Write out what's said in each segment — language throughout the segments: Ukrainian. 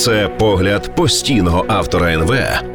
Це погляд постійного автора НВ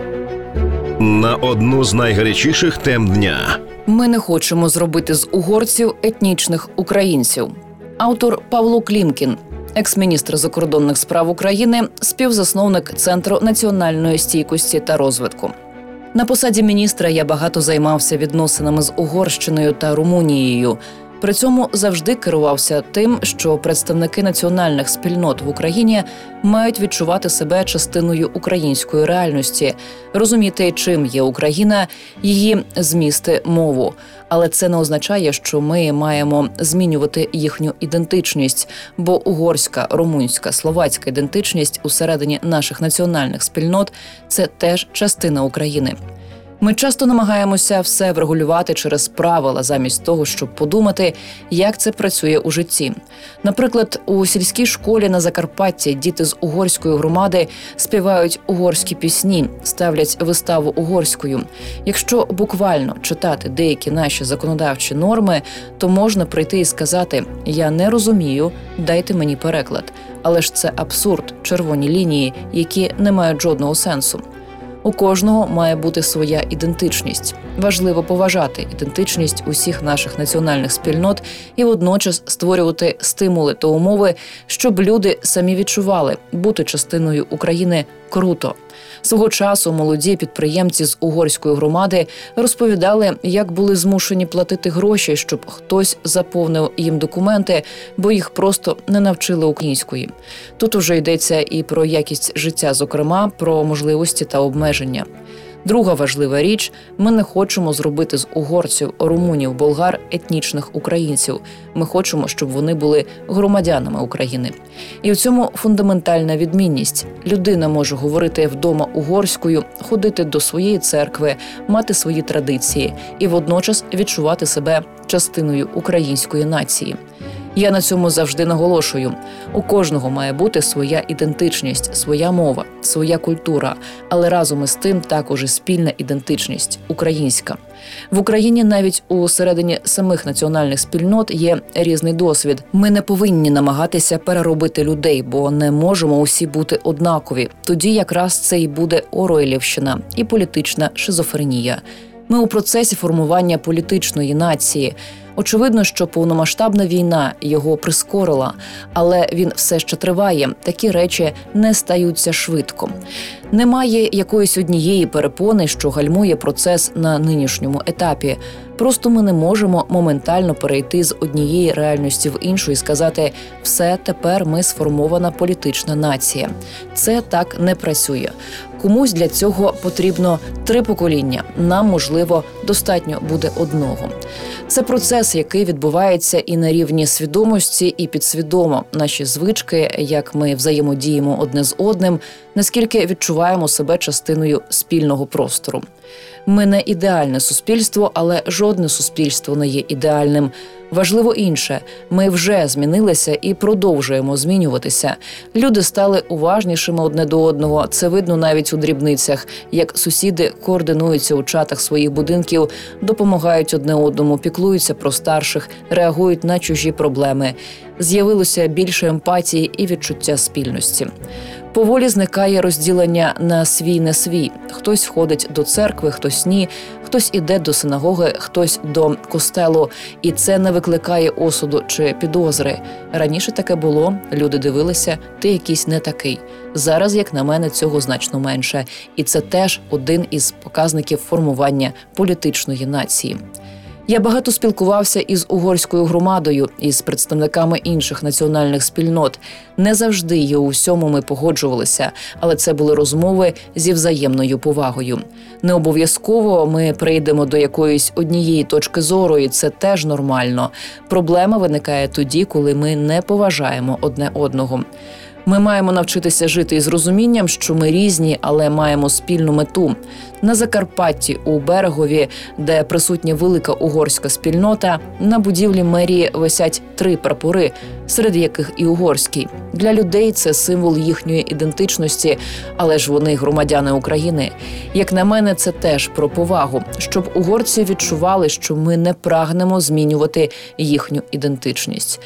на одну з найгарячіших тем дня. Ми не хочемо зробити з угорців етнічних українців. Автор Павло Клімкін, екс-міністр закордонних справ України, співзасновник Центру національної стійкості та розвитку. На посаді міністра я багато займався відносинами з Угорщиною та Румунією. При цьому завжди керувався тим, що представники національних спільнот в Україні мають відчувати себе частиною української реальності, розуміти, чим є Україна, її змісти, мову. Але це не означає, що ми маємо змінювати їхню ідентичність, бо угорська, румунська, словацька ідентичність усередині наших національних спільнот – це теж частина України. Ми часто намагаємося все врегулювати через правила, замість того, щоб подумати, як це працює у житті. Наприклад, у сільській школі на Закарпатті діти з угорської громади співають угорські пісні, ставлять виставу угорською. Якщо буквально читати деякі наші законодавчі норми, то можна прийти і сказати «я не розумію, дайте мені переклад». Але ж це абсурд, червоні лінії, які не мають жодного сенсу. У кожного має бути своя ідентичність. Важливо поважати ідентичність усіх наших національних спільнот і водночас створювати стимули та умови, щоб люди самі відчували, бути частиною України круто. Свого часу молоді підприємці з угорської громади розповідали, як були змушені платити гроші, щоб хтось заповнив їм документи, бо їх просто не навчили української. Тут уже йдеться і про якість життя, зокрема, про можливості та обмеження. Друга важлива річ – ми не хочемо зробити з угорців, румунів, болгар етнічних українців. Ми хочемо, щоб вони були громадянами України. І в цьому фундаментальна відмінність. Людина може говорити вдома угорською, ходити до своєї церкви, мати свої традиції і водночас відчувати себе частиною української нації. Я на цьому завжди наголошую. У кожного має бути своя ідентичність, своя мова, своя культура, але разом із тим також і спільна ідентичність – українська. В Україні навіть у середині самих національних спільнот є різний досвід. Ми не повинні намагатися переробити людей, бо не можемо усі бути однакові. Тоді якраз це і буде Оруелівщина і політична шизофренія. Ми у процесі формування політичної нації. Очевидно, що повномасштабна війна його прискорила, але він все ще триває. Такі речі не стаються швидко. Немає якоїсь однієї перепони, що гальмує процес на нинішньому етапі. Просто ми не можемо моментально перейти з однієї реальності в іншу і сказати «все, тепер ми сформована політична нація». Це так не працює. Комусь для цього потрібно 3 покоління, нам, можливо, достатньо буде одного. Це процес, який відбувається і на рівні свідомості, і підсвідомо. Наші звички, як ми взаємодіємо одне з одним, наскільки відчуваємо себе частиною спільного простору. Ми не ідеальне суспільство, але жодне суспільство не є ідеальним. Важливо інше – ми вже змінилися і продовжуємо змінюватися. Люди стали уважнішими одне до одного. Це видно навіть у дрібницях, як сусіди координуються у чатах своїх будинків, допомагають одне одному, піклуються про старших, реагують на чужі проблеми. З'явилося більше емпатії і відчуття спільності. Поволі зникає розділення на свій-не свій. Хтось ходить до церкви, хтось ні, хтось іде до синагоги, хтось до костелу. І це не викликає осуду чи підозри. Раніше таке було, люди дивилися, ти якийсь не такий. Зараз, як на мене, цього значно менше. І це теж один із показників формування політичної нації. Я багато спілкувався із угорською громадою, із представниками інших національних спільнот. Не завжди і у всьому ми погоджувалися, але це були розмови зі взаємною повагою. Не обов'язково ми прийдемо до якоїсь однієї точки зору, і це теж нормально. Проблема виникає тоді, коли ми не поважаємо одне одного. Ми маємо навчитися жити із розумінням, що ми різні, але маємо спільну мету. На Закарпатті, у Берегові, де присутня велика угорська спільнота, на будівлі мерії висять 3 прапори, серед яких і угорський. Для людей це символ їхньої ідентичності, але ж вони громадяни України. Як на мене, це теж про повагу, щоб угорці відчували, що ми не прагнемо змінювати їхню ідентичність.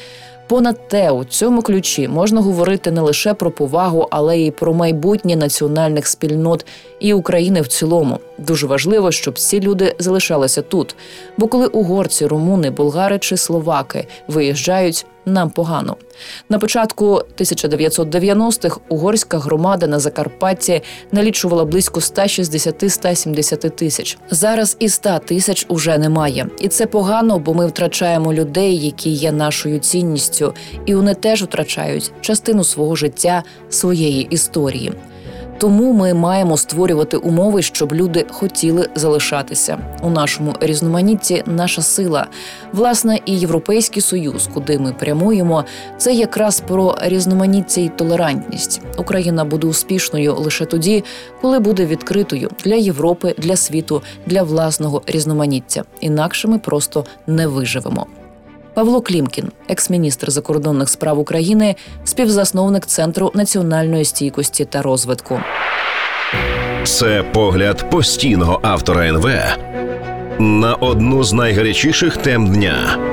Понад те, у цьому ключі можна говорити не лише про повагу, але й про майбутнє національних спільнот і України в цілому. Дуже важливо, щоб всі люди залишалися тут. Бо коли угорці, румуни, болгари чи словаки виїжджають, нам погано. На початку 1990-х угорська громада на Закарпатті налічувала близько 160-170 тисяч. Зараз і 100 тисяч уже немає. І це погано, бо ми втрачаємо людей, які є нашою цінністю. І вони теж втрачають частину свого життя, своєї історії. Тому ми маємо створювати умови, щоб люди хотіли залишатися. У нашому різноманітті наша сила. Власне, і Європейський Союз, куди ми прямуємо, це якраз про різноманіття і толерантність. Україна буде успішною лише тоді, коли буде відкритою для Європи, для світу, для власного різноманіття. Інакше ми просто не виживемо. Павло Клімкін, екс-міністр закордонних справ України, співзасновник Центру національної стійкості та розвитку. Це погляд постійного автора НВ на одну з найгарячіших тем дня.